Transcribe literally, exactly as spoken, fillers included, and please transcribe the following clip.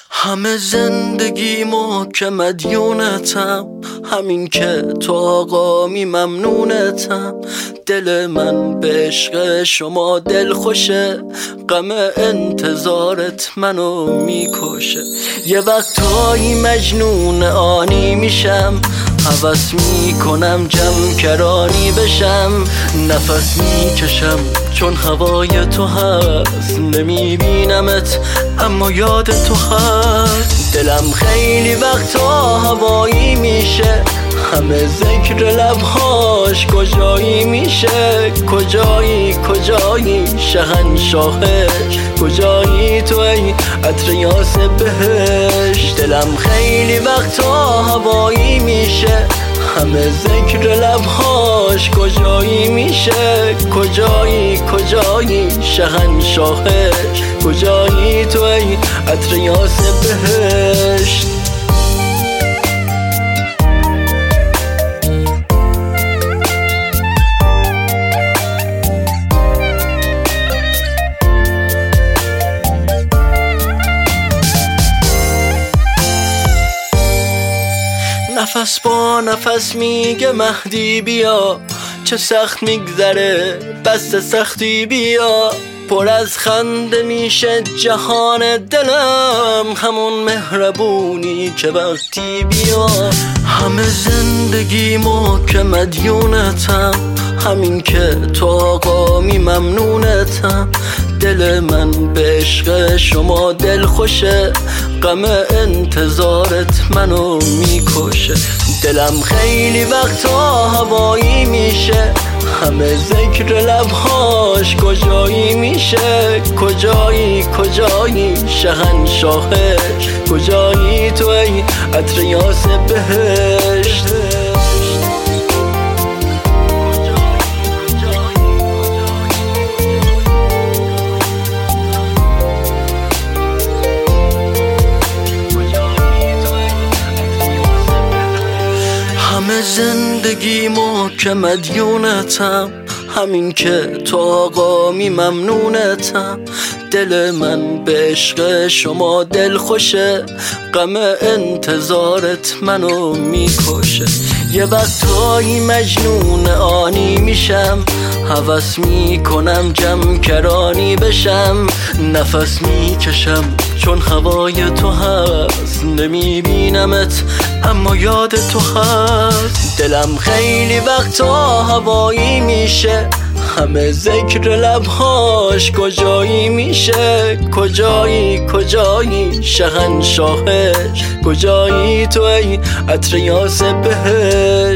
همه زندگیمو که مدیونتم، همین که تو آقامی ممنونتم. دل من به عشق شما دل خوشه، غم انتظارت منو میکشه. یه وقتایی مجنون آنی میشم، هوس میکنم جمع کرانی بشم. نفس میکشم چون هوای تو هست، نمیبینمت اما یاد تو هست. دلم خیلی وقتا هوایی میشه، همه ذکر لبهاش کجایی میشه. کجایی کجایی شهنشاهش، کجایی تو ای عطر یاس بهش. دلم خیلی وقتا هوایی میشه، همه ذکر لبهاش کجایی میشه. کجایی کجایی شهنشاهش، کجایی تو ای عطر یاس بهش. نفس با نفس میگه مهدی بیا، چه سخت میگذره بس سختی بیا. پر از خنده میشه جهان دلم، همون مهربونی که وقتی بیا. همه زندگیمو که مدیونتم، همین که تو آقامی ممنونتم. دل من به عشق شما دل خوشه، غم انتظارت منو میکشه. دلم خیلی وقتا هوایی میشه، همه ذکر لبهاش کجایی میشه. کجایی کجایی شهنشاهش، کجایی تو ای عطر یاس بهشت. همه زندگیمو که مدیونتم، همین که تو آقامی ممنونتم. دل من به عشق شما دل خوشه، غم انتظارت منو میکشه. یه وقتایی مجنون آنی میشم، هوس میکنم جمع کرانی بشم. نفس میکشم چون هوای تو هست، نمیبینمت اما یاد تو هست. دلم خیلی وقتا هوایی میشه، همه ذکر لبهاش کجایی میشه. کجایی کجایی شهنشاهش، کجایی تو ای عطر یاس بهش.